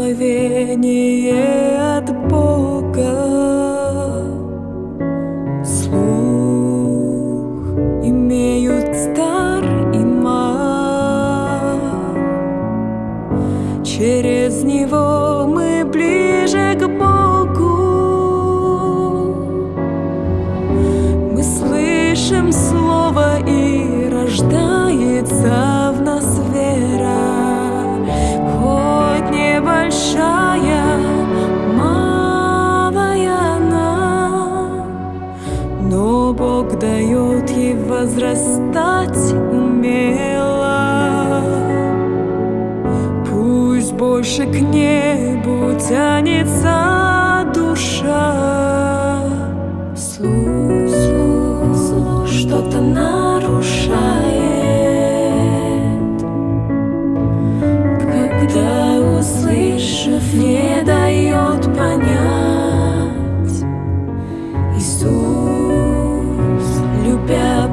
благословение от Бога. Слух имеют стар и мал, через него мы ближе к Богу. Мы слышим слово, и рождается в нас вера. Хоть небольшая, малая она, но Бог дает ей возрастать умело. Пусть больше к небу тянется душа. Слух, что-то нарушает, когда, услышав, не дает понять. Иисус, любя,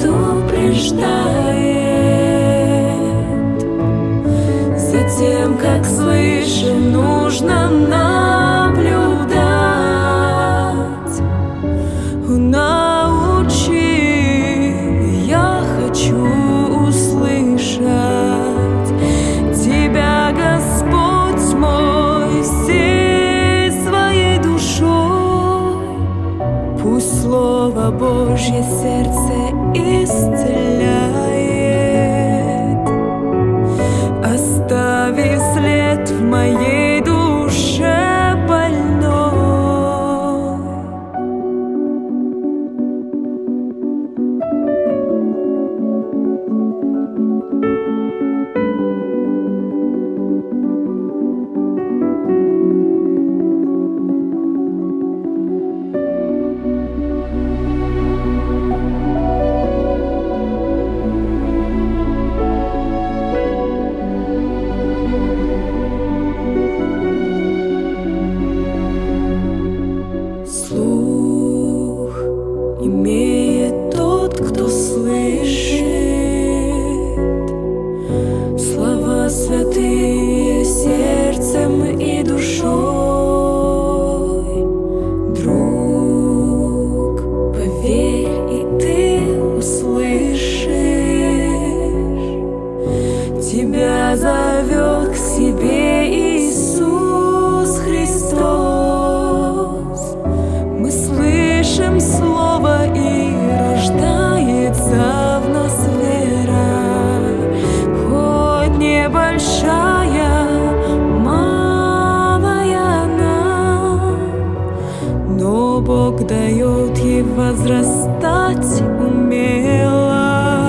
предупреждает. Затем, как слышим, нужно наблюдать. Научи, я хочу услышать Тебя, Господь мой, всей своей душой. Пусть Слово Божье сердце исцеляет, оставив след в моей душе больной. Слух имеет тот, кто слышит слова святые сердцем и душой. Друг, поверь, и ты услышишь. Тебя зовет к себе Иисус Христос. Мы слышим слово, и рождается в нас вера. Хоть небольшая, малая она, но Бог дает ей возрастать умело.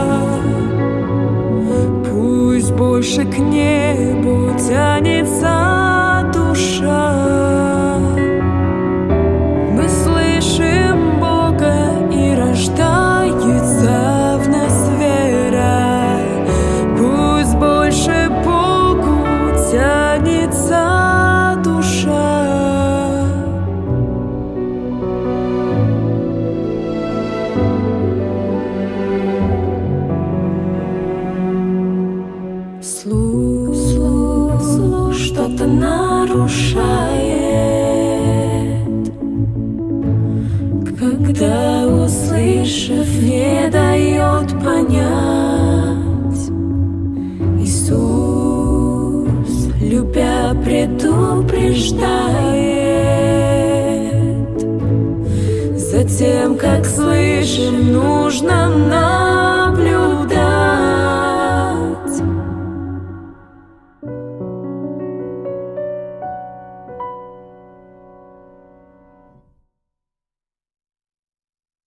Пусть больше к небу тянется душа. Мы слышим Бога, и рождается в нас вера. Пусть больше Богу тянется душа. Слух, что-то нарушает, когда, услышав, не дает понять. Иисус, любя, предупреждает. Затем, как слышим, нужно нам